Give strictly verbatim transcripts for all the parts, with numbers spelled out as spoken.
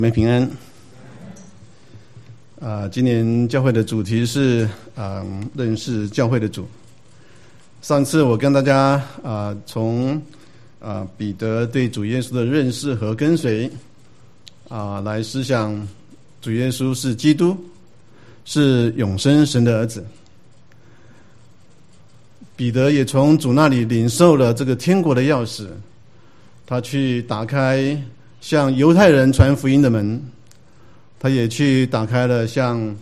你们平安。啊、呃，今年教会的主题是啊、呃，认识教会的主。上次我跟大家啊、呃，从啊、呃、彼得对主耶稣的认识和跟随啊、呃，来思想主耶稣是基督，是永生神的儿子。彼得也从主那里领受了这个天国的钥匙，他去打开向犹太人传福音的门，他也去打开了向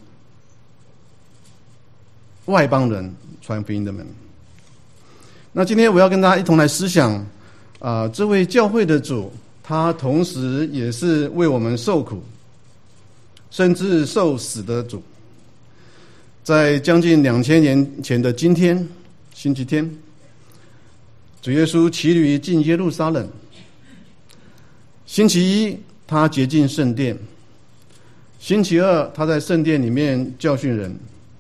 外邦人传福音的门。那今天我要跟大家一同来思想啊、呃，这位教会的主，他同时也是为我们受苦甚至受死的主。在将近两千年前的今天，星期天，主耶稣骑驴进耶路撒冷。星期一，他洁净圣殿；星期二，他在圣殿里面教训人；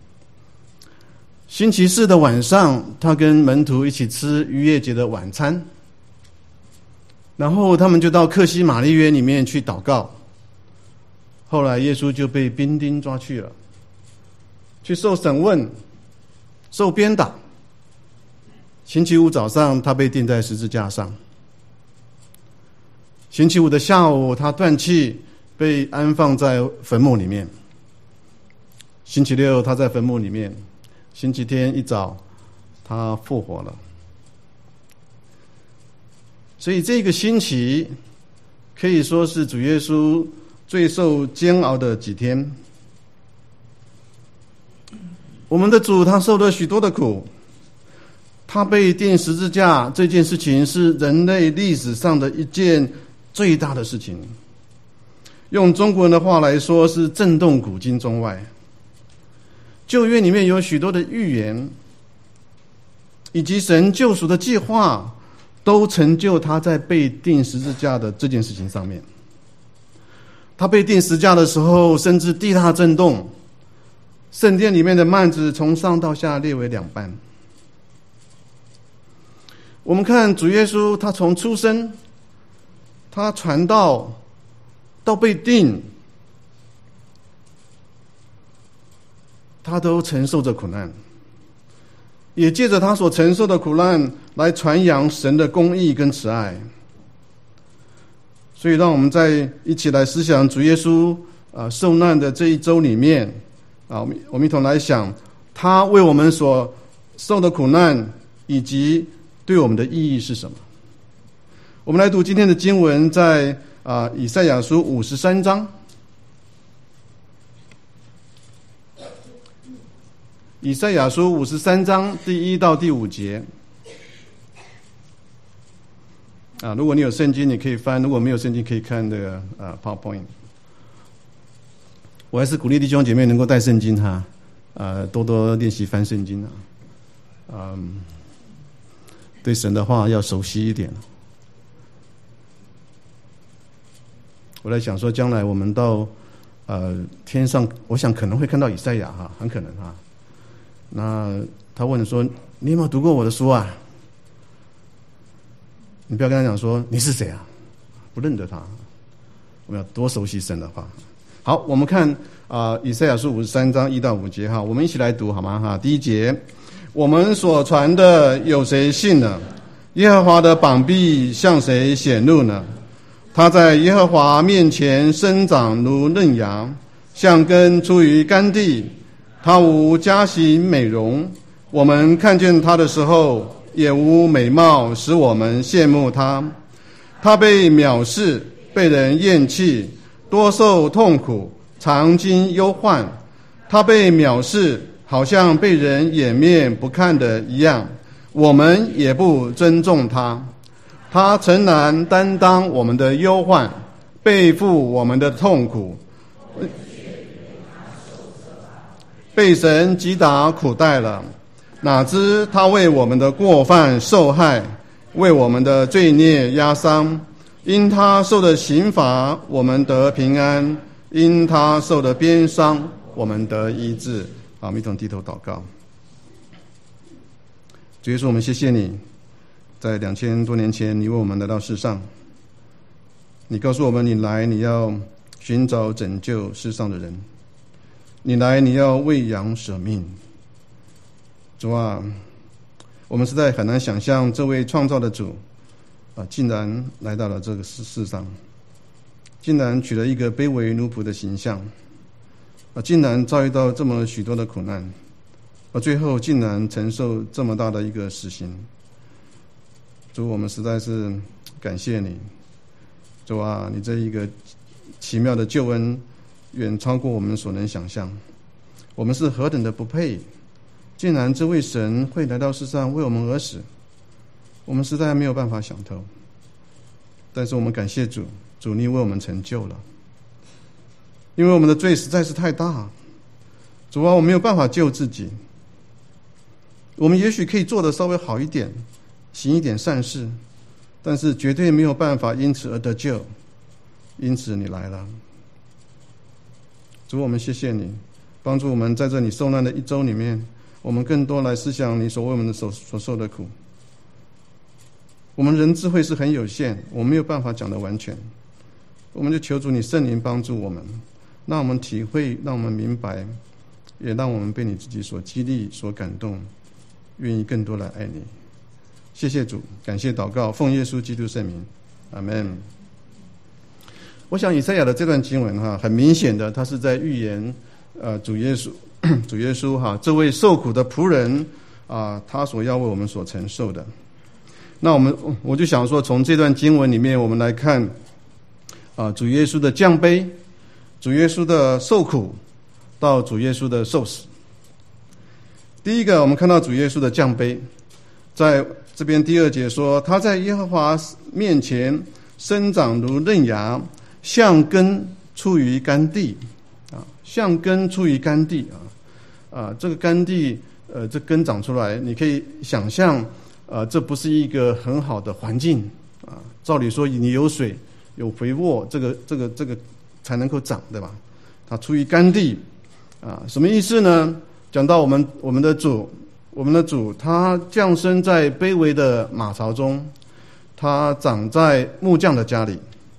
星期四的晚上，他跟门徒一起吃逾越节的晚餐。然后他们就到客西马尼园里面去祷告。后来耶稣就被兵丁抓去了，去受审问，受鞭打。星期五早上，他被钉在十字架上。星期五的下午，他断气，被安放在坟墓里面。星期六，他在坟墓里面。星期天一早，他复活了。所以这个星期可以说是主耶稣最受煎熬的几天。我们的主他受了许多的苦，他被钉十字架这件事情是人类历史上的一件最大的事情，用中国人的话来说是震动古今中外。旧约里面有许多的预言，以及神救赎的计划，都成就他在被钉十字架的这件事情上面。他被钉十字架的时候，甚至地大震动，圣殿里面的幔子从上到下裂为两半。我们看主耶稣，他从出生，他传道到被钉，他都承受着苦难，也借着他所承受的苦难来传扬神的公义跟慈爱。所以让我们再一起来思想主耶稣啊、呃、受难的这一周里面啊，我们我们一同来想他为我们所受的苦难以及对我们的意义是什么。我们来读今天的经文，在啊、呃、以赛亚书五十三章。以赛亚书五十三章第一到第五节。啊，如果你有圣经，你可以翻；如果没有圣经，可以看这个啊 PowerPoint。我还是鼓励弟兄姐妹能够带圣经哈，啊，多多练习翻圣经啊，嗯，对神的话要熟悉一点。我在想说，将来我们到呃天上，我想可能会看到以赛亚哈，很可能哈。那他问说：“你有没有读过我的书啊？”你不要跟他讲说你是谁啊，不认得他。我们要多熟悉神的话。好，我们看啊、呃，以赛亚书五十三章一到五节哈，我们一起来读好吗？哈，第一节，我们所传的有谁信呢？耶和华的膀臂向谁显露呢？他在耶和华面前生长如嫩芽，像根出于干地。他无佳形美容，我们看见他的时候，也无美貌使我们羡慕他。他被藐视，被人厌弃，多受痛苦，常经忧患。他被藐视，好像被人掩面不看的一样，我们也不尊重他。他诚然担当我们的忧患，背负我们的痛苦，被神击打苦待了。哪知他为我们的过犯受害，为我们的罪孽压伤。因他受的刑罚，我们得平安；因他受的鞭伤，我们得医治。好，我们一同低头祷告。主耶稣，我们谢谢你，在两千多年前，你为我们来到世上。你告诉我们，你来，你要寻找拯救世上的人。你来，你要为羊舍命。主啊，我们实在很难想象这位创造的主啊，竟然来到了这个世世上，竟然取了一个卑微奴仆的形象啊，竟然遭遇到这么许多的苦难，而最后竟然承受这么大的一个死刑。主，我们实在是感谢你。主啊，你这一个奇妙的救恩远超过我们所能想象，我们是何等的不配，竟然这位神会来到世上为我们而死，我们实在没有办法想透。但是我们感谢主，主你为我们成就了，因为我们的罪实在是太大。主啊，我没有办法救自己，我们也许可以做得稍微好一点，行一点善事，但是绝对没有办法因此而得救。因此你来了。主，我们谢谢你帮助我们在这里受难的一周里面，我们更多来思想你所为我们的所所受的苦。我们人智慧是很有限，我们没有办法讲得完全，我们就求主你圣灵帮助我们，让我们体会，让我们明白，也让我们被你自己所激励所感动，愿意更多来爱你。谢谢主，感谢祷告，奉耶稣基督圣名，阿们。我想以赛亚的这段经文哈，很明显的，他是在预言呃主耶稣主耶稣哈这位受苦的仆人啊，他所要为我们所承受的。那我们我就想说，从这段经文里面，我们来看啊主耶稣的降卑，主耶稣的受苦，到主耶稣的受死。第一个，我们看到主耶稣的降卑，在这边第二节说，他在耶和华面前生长如嫩芽，像根出于干地啊，像根出于干地啊啊，这个干地呃，这根长出来，你可以想象，呃，这不是一个很好的环境啊。照理说，你有水有肥沃，这个这个这个才能够长，对吧？它出于干地啊，什么意思呢？讲到我们我们的主，我们的主，他降生在卑微的马槽中，他长在木匠的家里。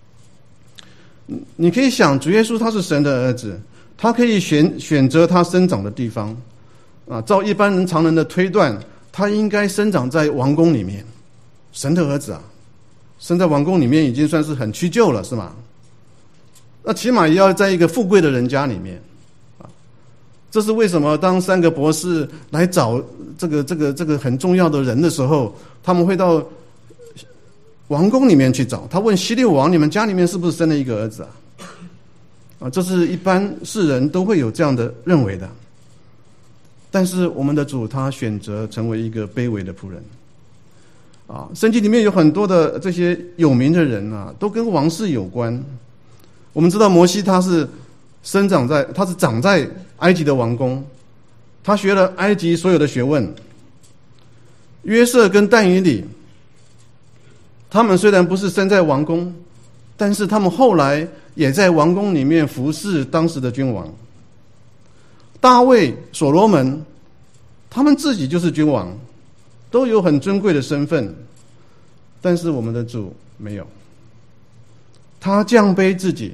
你可以想，主耶稣他是神的儿子，他可以选选择他生长的地方啊。照一般人常人的推断，他应该生长在王宫里面。神的儿子啊，生在王宫里面已经算是很屈就了，是吗？那起码也要在一个富贵的人家里面啊。这是为什么？当三个博士来找这个这个这个很重要的人的时候，他们会到王宫里面去找他，问希律王：“你们家里面是不是生了一个儿子啊？”啊，这是一般世人都会有这样的认为的。但是我们的主他选择成为一个卑微的仆人。啊，圣经里面有很多的这些有名的人啊，都跟王室有关。我们知道摩西他是生长在，他是长在埃及的王宫，他学了埃及所有的学问。约瑟跟但以理，他们虽然不是生在王宫，但是他们后来也在王宫里面服侍当时的君王。大卫、所罗门，他们自己就是君王，都有很尊贵的身份。但是我们的主没有，他降卑自己，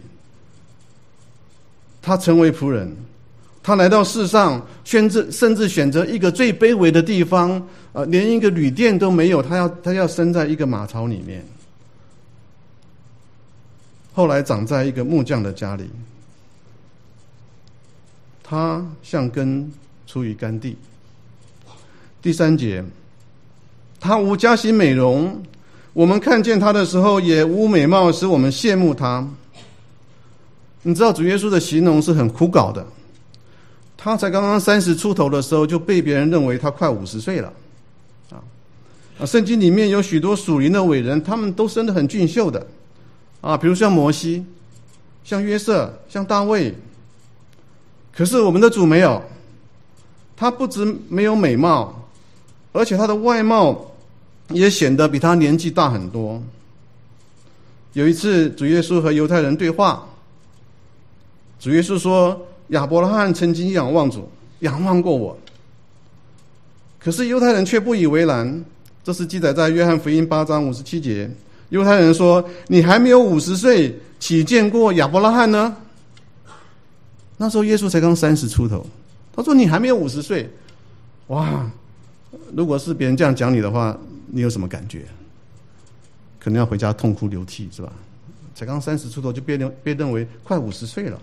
他成为仆人，他来到世上，甚至甚至选择一个最卑微的地方，呃，连一个旅店都没有，他要他要生在一个马槽里面。后来长在一个木匠的家里，他像根出于干地。第三节，他无佳形美容，我们看见他的时候也无美貌，使我们羡慕他。你知道主耶稣的形容是很枯槁的，他才刚刚三十出头的时候就被别人认为他快五十岁了啊！啊，圣经里面有许多属灵的伟人，他们都生得很俊秀的啊，比如像摩西、像约瑟、像大卫。可是我们的主没有，他不止没有美貌，而且他的外貌也显得比他年纪大很多。有一次主耶稣和犹太人对话，主耶稣说，亚伯拉罕曾经仰望主，仰望过我。可是犹太人却不以为然，这是记载在约翰福音八章五十七节。犹太人说，你还没有五十岁，岂见过亚伯拉罕呢？ 那时候耶稣才刚三十出头。他说：“你还没有五十岁。”哇！如果是别人这样讲你的话，你有什么感觉？可能要回家痛哭流涕，是吧？才刚三十出头就被认被认为快五十岁了。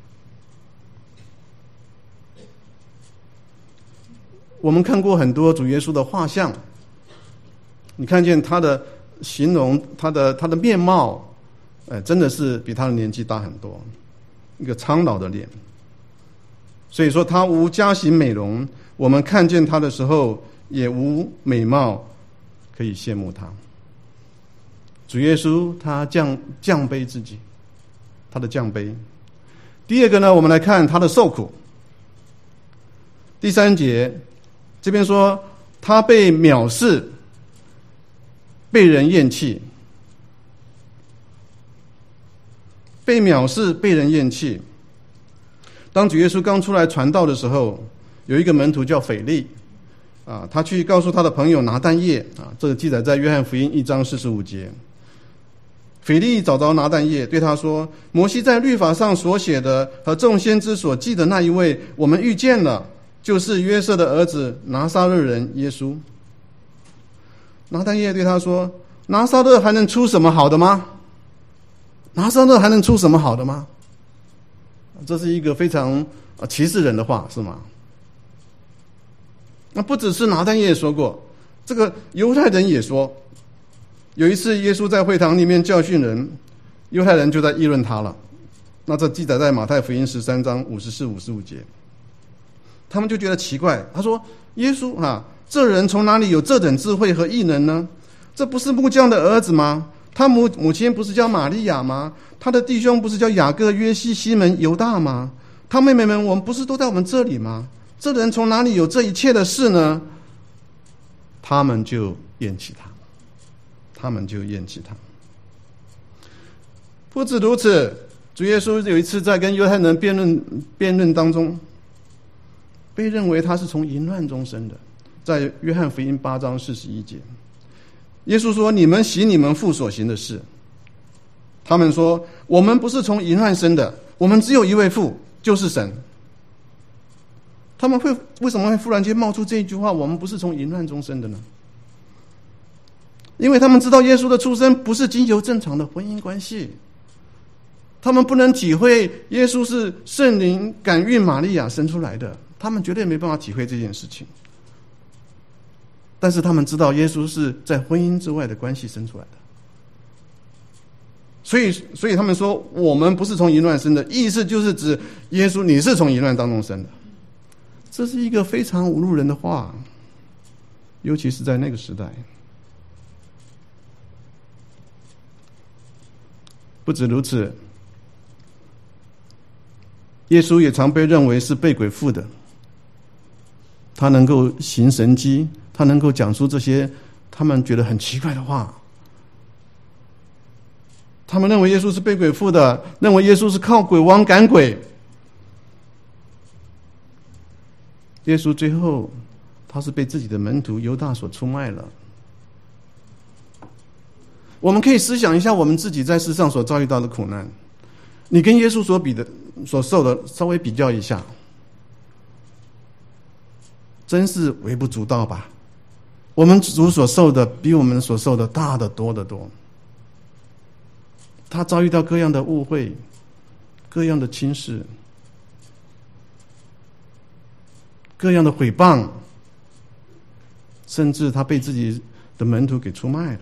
我们看过很多主耶稣的画像，你看见他的形容，他的他的面貌，呃，真的是比他的年纪大很多，一个苍老的脸。所以说他无佳形美容，我们看见他的时候也无美貌可以羡慕他。主耶稣他降降卑自己，他的降卑。第二个呢，我们来看他的受苦。第三节这边说他被藐视，被人厌弃。被藐视，被人厌弃。当主耶稣刚出来传道的时候，有一个门徒叫腓利啊，他去告诉他的朋友拿但业啊，这个记载在约翰福音一章四十五节。腓利找着拿但业，对他说：“摩西在律法上所写的和众先知所记的那一位，我们遇见了，就是约瑟的儿子拿撒勒人耶稣。”拿但业对他说：“拿撒勒还能出什么好的吗？拿撒勒还能出什么好的吗？”这是一个非常歧视人的话，是吗？那不只是拿但业说过，这个犹太人也说。有一次耶稣在会堂里面教训人，犹太人就在议论他了。那这记载在马太福音十三章五十四、五十五节。他们就觉得奇怪，他说：“耶稣啊，这人从哪里有这等智慧和异能呢？这不是木匠的儿子吗？他母母亲不是叫玛利亚吗？他的弟兄不是叫雅各、约西、西门、犹大吗？他妹妹们我们不是都在我们这里吗？这人从哪里有这一切的事呢？”他们就厌弃他，他们就厌弃他。不止如此，主耶稣有一次在跟犹太人辩论辩论当中，被认为他是从淫乱中生的，在约翰福音八章四十一节。耶稣说：“你们行你们父所行的事。”他们说：“我们不是从淫乱生的，我们只有一位父，就是神。”他们会为什么会忽然间冒出这一句话：“我们不是从淫乱中生的呢？”因为他们知道耶稣的出生不是经由正常的婚姻关系，他们不能体会耶稣是圣灵感孕玛利亚生出来的，他们绝对没办法体会这件事情。但是他们知道耶稣是在婚姻之外的关系生出来的，所以所以他们说我们不是从淫乱生的，意思就是指耶稣你是从淫乱当中生的。这是一个非常侮辱人的话，尤其是在那个时代。不止如此，耶稣也常被认为是被鬼附的，他能够行神迹，他能够讲出这些他们觉得很奇怪的话。他们认为耶稣是被鬼附的，认为耶稣是靠鬼王赶鬼。耶稣最后他是被自己的门徒犹大所出卖了。我们可以思想一下我们自己在世上所遭遇到的苦难，你跟耶稣所比的所受的稍微比较一下，真是微不足道吧？我们主所受的比我们所受的大得多得多。他遭遇到各样的误会，各样的轻视，各样的毁谤，甚至他被自己的门徒给出卖了。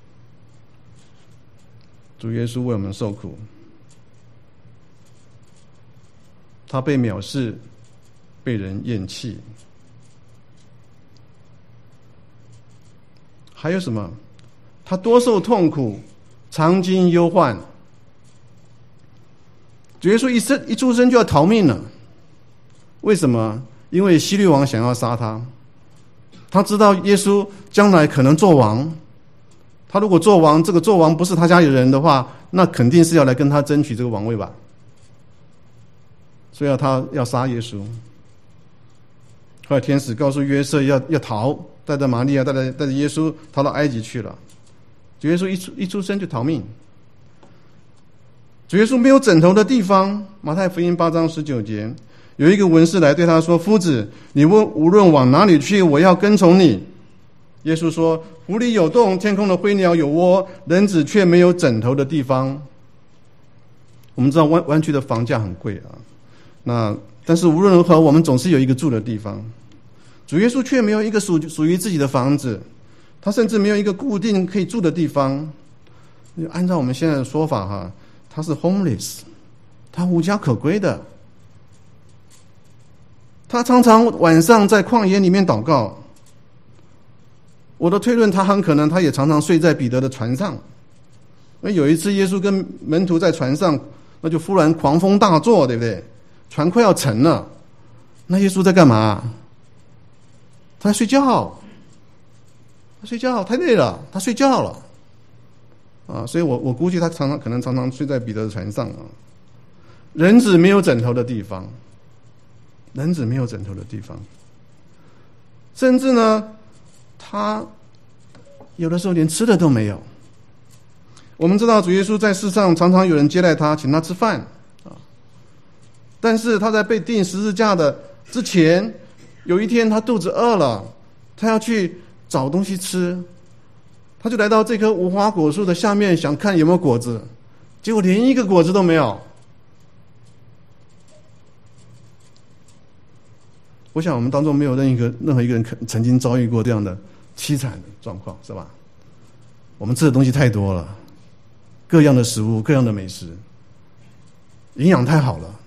主耶稣为我们受苦，他被藐视，被人厌弃。还有什么？他多受痛苦，常经忧患。主耶稣一生一出生就要逃命了，为什么？因为希律王想要杀他，他知道耶稣将来可能做王，他如果做王，这个做王不是他家里人的话，那肯定是要来跟他争取这个王位吧，所以要他要杀耶稣。后来天使告诉约瑟要要逃，带着玛利亚带着带着耶稣逃到埃及去了。主耶稣一出一出生就逃命。 主耶稣没有枕头的地方。马太福音八章十九节，有一个文士来对他说：“夫子，你无论往哪里去，我要跟从你。”耶稣说：“湖里有洞，天空的飞鸟有窝，人子却没有枕头的地方。”我们知道湾湾区的房价很贵啊，那但是无论如何，我们总是有一个住的地方。主耶稣却没有一个属属于自己的房子，他甚至没有一个固定可以住的地方。按照我们现在的说法哈，他是 homeless， 他无家可归的。他常常晚上在旷野里面祷告。我的推论，他很可能他也常常睡在彼得的船上。因为有一次耶稣跟门徒在船上，那就忽然狂风大作，对不对？船快要沉了，那耶稣在干嘛？他在睡觉，他睡觉，太累了，他睡觉了啊！所以我我估计他常常可能常常睡在彼得的船上啊。人子没有枕头的地方，人子没有枕头的地方，甚至呢，他有的时候连吃的都没有。我们知道主耶稣在世上常常有人接待他，请他吃饭啊，但是他在被钉十字架的之前，有一天他肚子饿了，他要去找东西吃，他就来到这棵无花果树的下面，想看有没有果子，结果连一个果子都没有。我想我们当中没有任何一个任何一个人曾经遭遇过这样的凄惨的状况，是吧？我们吃的东西太多了，各样的食物，各样的美食，营养太好了。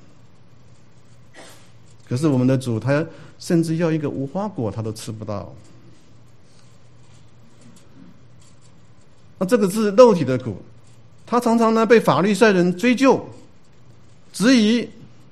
可是我们的主，他甚至要一个无花果他都吃不到。那这个是肉体的苦，他常常呢被法利赛人追究、质疑，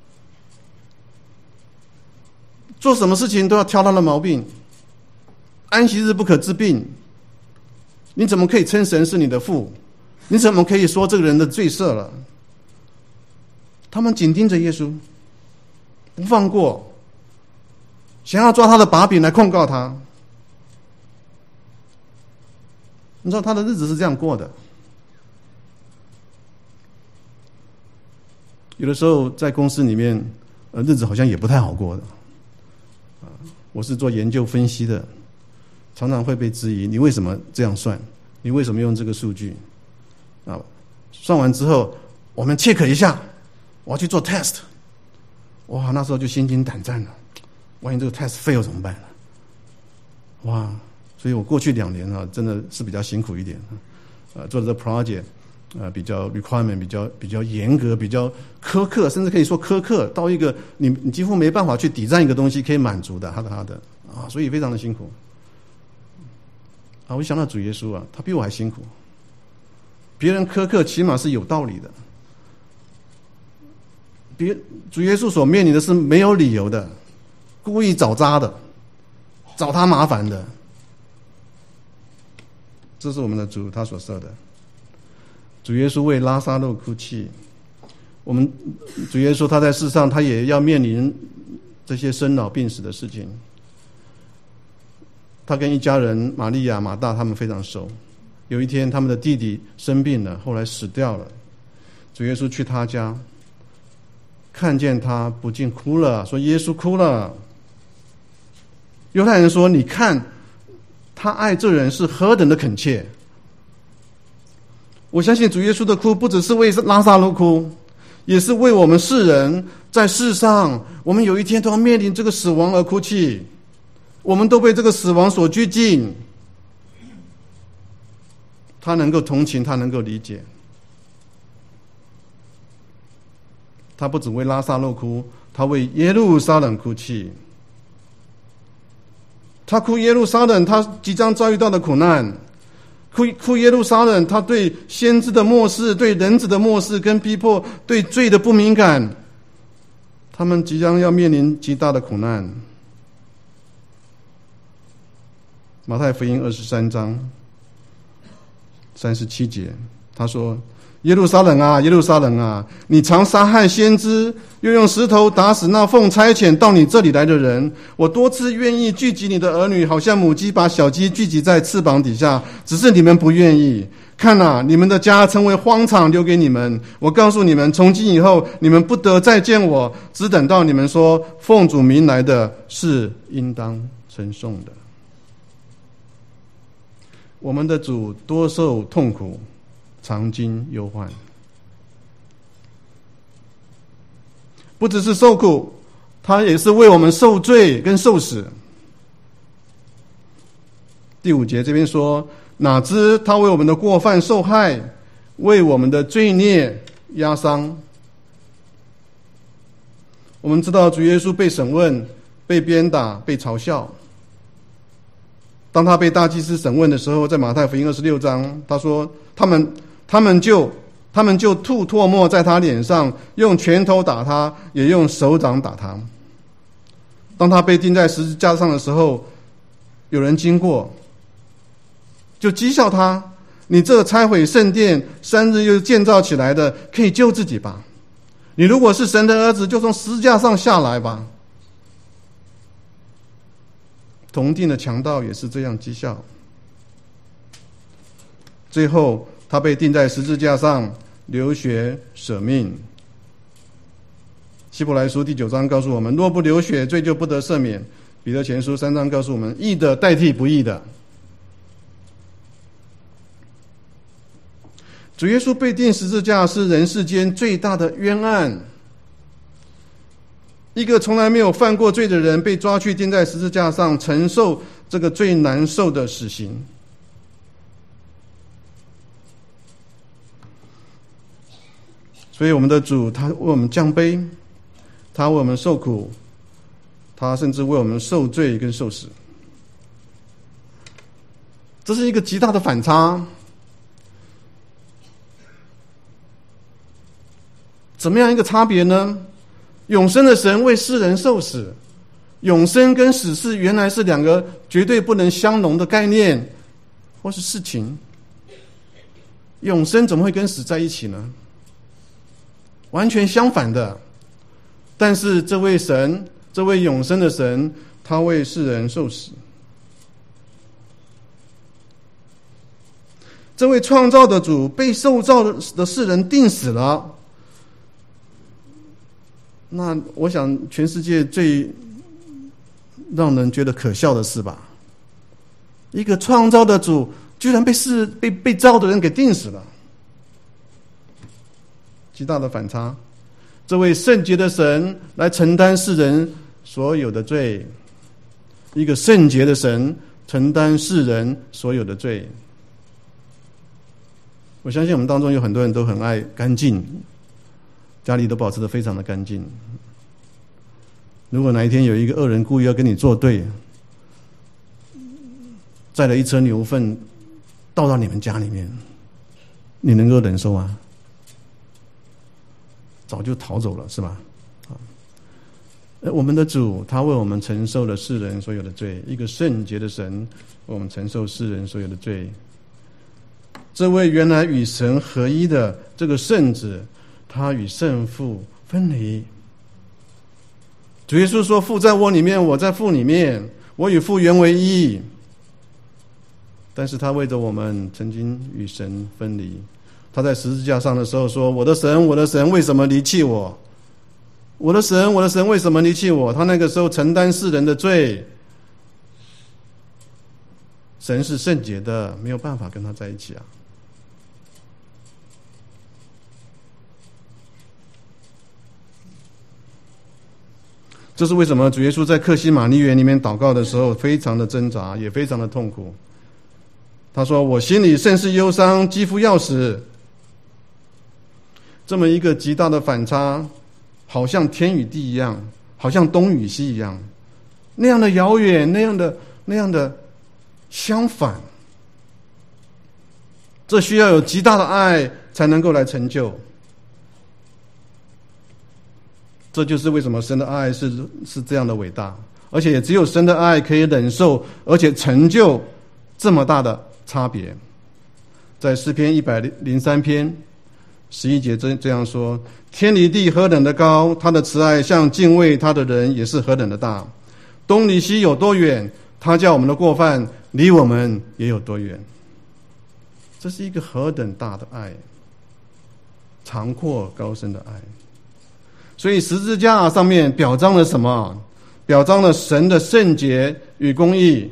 做什么事情都要挑他的毛病。安息日不可治病，你怎么可以称神是你的父？你怎么可以说这个人的罪赦了？他们紧盯着耶稣，不放过，想要抓他的把柄来控告他。你知道他的日子是这样过的。有的时候在公司里面，呃，日子好像也不太好过的。啊，我是做研究分析的，常常会被质疑：你为什么这样算？你为什么用这个数据？啊，算完之后，我们 check 一下，我要去做 test。哇，那时候就心惊胆战了，万一这个 test fail 怎么办呢？哇！所以我过去两年啊，真的是比较辛苦一点，呃，做的这 project， 呃，比较 requirement 比较比较严格，比较苛刻，甚至可以说苛刻到一个你你几乎没办法去抵战一个东西可以满足的，他的他的啊，所以非常的辛苦。啊，我想到主耶稣啊，他比我还辛苦。别人苛刻起码是有道理的，别主耶稣所面临的是没有理由的，故意找茬的，找他麻烦的。这是我们的主他所设的。主耶稣为拉撒路哭泣，我们主耶稣他在世上他也要面临这些生老病死的事情。他跟一家人玛利亚、马大他们非常熟。有一天他们的弟弟生病了，后来死掉了。主耶稣去他家，看见他不禁哭了，说耶稣哭了。犹太人说，你看他爱这人是何等的恳切。我相信主耶稣的哭不只是为拉撒路哭，也是为我们世人在世上，我们有一天都要面临这个死亡而哭泣，我们都被这个死亡所拘禁。他能够同情，他能够理解。他不只为拉撒路哭，他为耶路撒冷哭泣。他哭耶路撒冷他即将遭遇到的苦难，哭哭耶路撒冷他对先知的漠视，对人子的漠视跟逼迫，对罪的不敏感，他们即将要面临极大的苦难。马太福音二十三章三十七节，他说：耶路撒冷啊，耶路撒冷啊，你常杀害先知，又用石头打死那奉差遣到你这里来的人。我多次愿意聚集你的儿女，好像母鸡把小鸡聚集在翅膀底下，只是你们不愿意。 看啊，你们的家成为荒场，留给你们。我告诉你们，从今以后，你们不得再见我，只等到你们说奉主名来的是应当称颂的。我们的主多受痛苦，常经忧患，不只是受苦，他也是为我们受罪跟受死。第五节这边说，哪知他为我们的过犯受害，为我们的罪孽压伤。我们知道主耶稣被审问，被鞭打，被嘲笑。当他被大祭司审问的时候，在马太福音二十六章，他说他们他们就他们就吐唾沫在他脸上，用拳头打他，也用手掌打他。当他被钉在十字架上的时候，有人经过就讥笑他，你这拆毁圣殿三日又建造起来的，可以救自己吧？你如果是神的儿子，就从十字架上下来吧。同定的强盗也是这样讥笑。最后他被钉在十字架上，流血舍命。希伯来书第九章告诉我们，若不流血，罪就不得赦免。彼得前书三章告诉我们，义的代替不义的。主耶稣被钉十字架是人世间最大的冤案。一个从来没有犯过罪的人被抓去钉在十字架上，承受这个最难受的死刑。所以我们的主，他为我们降卑，他为我们受苦，他甚至为我们受罪跟受死。这是一个极大的反差。怎么样一个差别呢？永生的神为世人受死，永生跟死是原来是两个绝对不能相容的概念或是事情。永生怎么会跟死在一起呢？完全相反的。但是这位神，这位永生的神，他为世人受死。这位创造的主被受造的世人钉死了。那我想全世界最让人觉得可笑的事吧，一个创造的主居然被世被被造的人给钉死了，极大的反差。这位圣洁的神来承担世人所有的罪，一个圣洁的神承担世人所有的罪。我相信我们当中有很多人都很爱干净，家里都保持得非常的干净。如果哪一天有一个恶人故意要跟你作对，载了一车牛粪倒到你们家里面，你能够忍受吗？早就逃走了，是吧？我们的主，他为我们承受了世人所有的罪，一个圣洁的神为我们承受世人所有的罪。这位原来与神合一的这个圣子，他与圣父分离。主耶稣说，父在我里面，我在父里面，我与父原为一。但是他为着我们曾经与神分离。他在十字架上的时候说，我的神，我的神，为什么离弃我？我的神，我的神，为什么离弃我？他那个时候承担世人的罪。神是圣洁的，没有办法跟他在一起啊。这是为什么主耶稣在客西马尼园里面祷告的时候非常的挣扎，也非常的痛苦。他说，我心里甚是忧伤，几乎要死。这么一个极大的反差，好像天与地一样，好像东与西一样，那样的遥远，那样的那样的相反。这需要有极大的爱才能够来成就。这就是为什么神的爱是是这样的伟大，而且也只有神的爱可以忍受，而且成就这么大的差别。在诗篇一百零三篇十一节这这样说：天离地何等的高，他的慈爱向敬畏他的人也是何等的大。东离西有多远，他叫我们的过犯离我们也有多远。 这是一个何等大的爱，长阔高深的爱。所以十字架上面表彰了什么？表彰了神的圣洁与公义。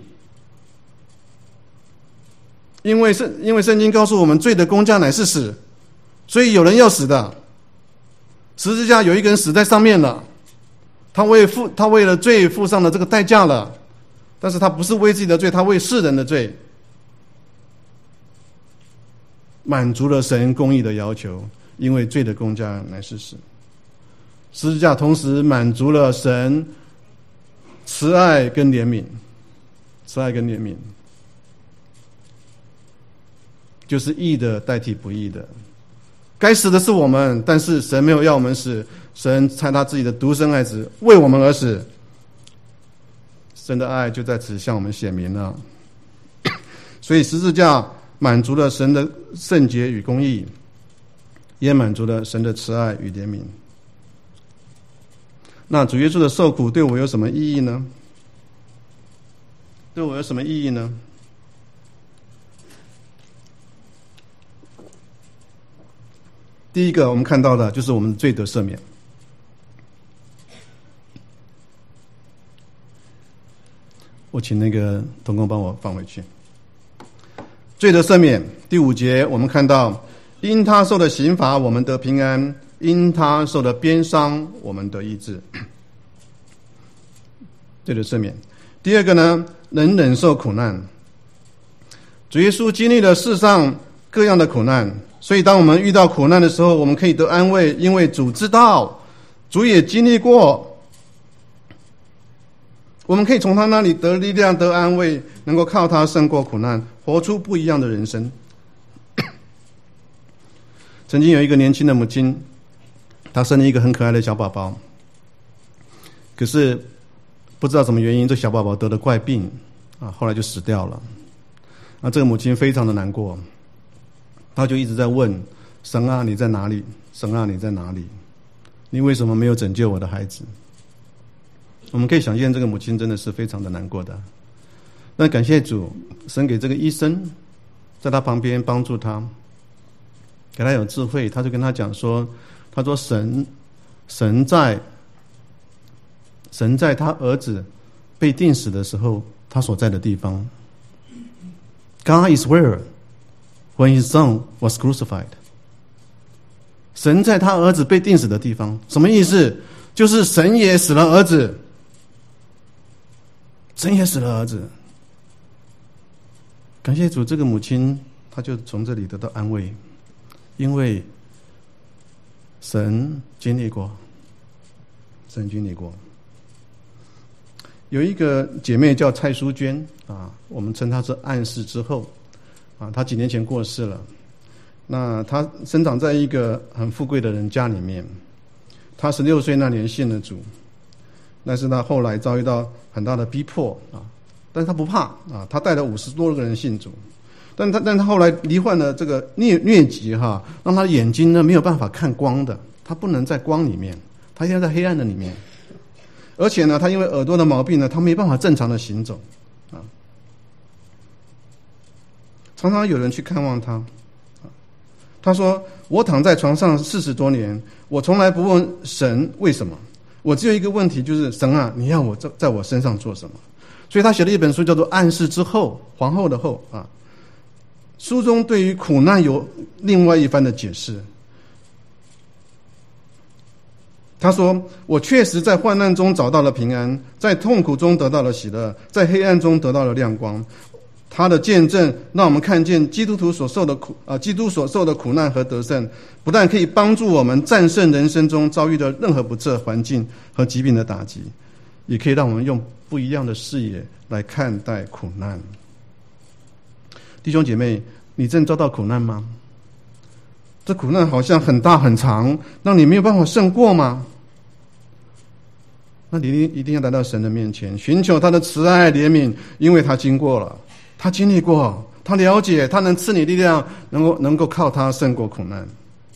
因为圣因为圣经告诉我们，罪的工价乃是死，所以有人要死的。十字架有一个人死在上面了，他为付他为了罪付上了这个代价了，但是他不是为自己的罪，他为世人的罪，满足了神公义的要求。因为罪的工价乃是死，十字架同时满足了神慈爱跟怜悯，慈爱跟怜悯就是义的代替不义的。该死的是我们，但是神没有要我们死，神差他自己的独生爱子为我们而死。神的爱就在此向我们显明了。所以十字架满足了神的圣洁与公义，也满足了神的慈爱与怜悯。那主耶稣的受苦对我有什么意义呢？对我有什么意义呢？第一个我们看到的就是我们罪得赦免。我请那个同工帮我放回去。罪得赦免第五节我们看到，因他受的刑罚我们得平安，因他受的鞭伤我们得医治。罪得赦免。第二个呢，能忍受苦难。主耶稣经历了世上各样的苦难，所以当我们遇到苦难的时候，我们可以得安慰，因为主知道，主也经历过，我们可以从他那里得力量得安慰，能够靠他胜过苦难，活出不一样的人生。曾经有一个年轻的母亲，她生了一个很可爱的小宝宝，可是不知道什么原因，这小宝宝得了怪病啊，后来就死掉了。那这个母亲非常的难过，她就一直在问神啊，你在哪里？神啊，你在哪里？你为什么没有拯救我的孩子？我们可以想见，这个母亲真的是非常的难过的。那感谢主，神给这个医生在他旁边帮助他，给他有智慧。他就跟他讲说，他说神神在神在他儿子被钉死的时候他所在的地方。God is where when his son was crucified. 神在他儿子被钉死的地方，什么意思？就是神也死了儿子，神也死了儿子。感谢主，这个母亲她就从这里得到安慰，因为神经历过，神经历过。有一个姐妹叫蔡淑娟啊，我们称她是暗示之后啊，她几年前过世了。那她生长在一个很富贵的人家里面，她十六岁那年信了主，但是她后来遭遇到很大的逼迫啊，但是她不怕啊，她带了五十多个人信主，但她但她后来罹患了这个疟疟疾哈，让她的眼睛呢没有办法看光的，她不能在光里面，她现在在黑暗的里面。而且呢，他因为耳朵的毛病呢，他没办法正常的行走，啊，常常有人去看望他，啊，他说：“我躺在床上四十多年，我从来不问神为什么，我只有一个问题，就是神啊，你要我在在我身上做什么？”所以他写了一本书，叫做《暗示之后》，皇后的后啊。书中对于苦难有另外一番的解释。他说：“我确实在患难中找到了平安，在痛苦中得到了喜乐，在黑暗中得到了亮光。他的见证让我们看见基督徒所受的苦啊、呃，基督所受的苦难和得胜，不但可以帮助我们战胜人生中遭遇的任何不测环境和疾病的打击，也可以让我们用不一样的视野来看待苦难。”弟兄姐妹，你正遭到苦难吗？这苦难好像很大很长，让你没有办法胜过吗？那你一定要来到神的面前，寻求他的慈爱怜悯，因为他经过了，他经历过，他了解，他能赐你力量，能够能够靠他胜过苦难。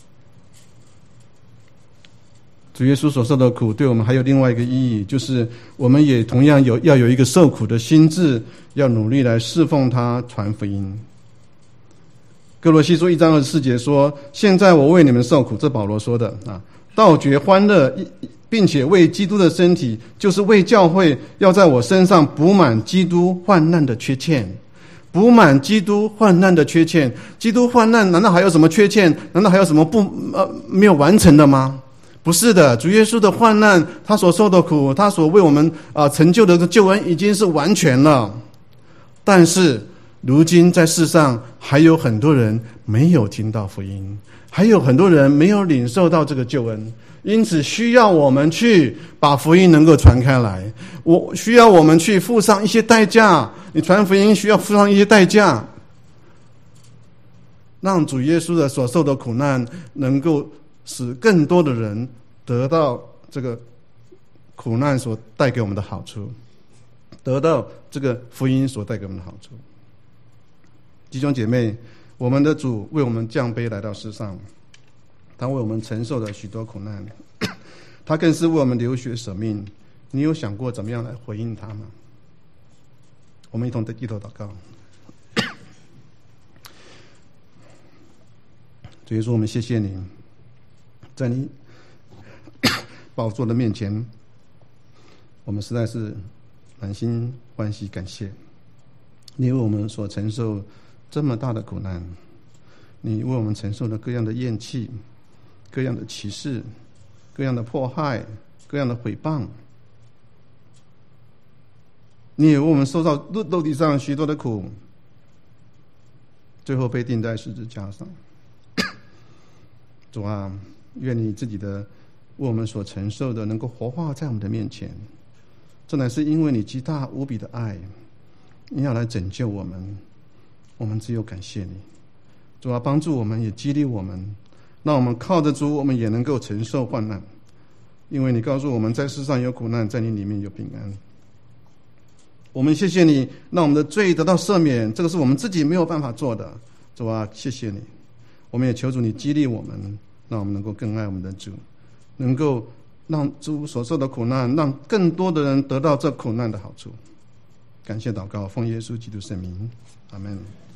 主耶稣所受的苦对我们还有另外一个意义，就是我们也同样有要有一个受苦的心志，要努力来侍奉他，传福音。 哥罗西书一章二十四节说：现在我为你们受苦，这保罗说的啊，倒觉欢乐，并且为基督的身体，就是为教会，要在我身上补满基督患难的缺欠。补满基督患难的缺欠。基督患难难道还有什么缺欠？难道还有什么不呃没有完成的吗？不是的，主耶稣的患难，他所受的苦，他所为我们啊、呃、成就的救恩已经是完全了。但是如今在世上还有很多人没有听到福音，还有很多人没有领受到这个救恩，因此需要我们去把福音能够传开来。我需要我们去付上一些代价，你传福音需要付上一些代价，让主耶稣的所受的苦难能够使更多的人得到这个苦难所带给我们的好处，得到这个福音所带给我们的好处。弟兄姐妹，我们的主为我们降卑来到世上，他为我们承受了许多苦难，他更是为我们流血舍命。你有想过怎么样来回应他吗？我们一同低头祷告。主耶稣，我们谢谢你，在你宝座的面前，我们实在是满心欢喜感谢你为我们所承受这么大的苦难，你为我们承受了各样的厌弃，各样的歧视，各样的迫害，各样的毁谤，你也为我们受到肉体上许多的苦，最后被钉在十字架上。主啊，愿你自己的为我们所承受的能够活化在我们的面前，这乃是因为你极大无比的爱，你要来拯救我们，我们只有感谢你。主啊，帮助我们，也激励我们，让我们靠着主，我们也能够承受患难，因为你告诉我们，在世上有苦难，在你里面有平安。我们谢谢你，让我们的罪得到赦免，这个是我们自己没有办法做的。主啊，谢谢你，我们也求主你激励我们，让我们能够更爱我们的主，能够让主所受的苦难，让更多的人得到这苦难的好处。感谢祷告，奉耶稣基督圣名，阿们。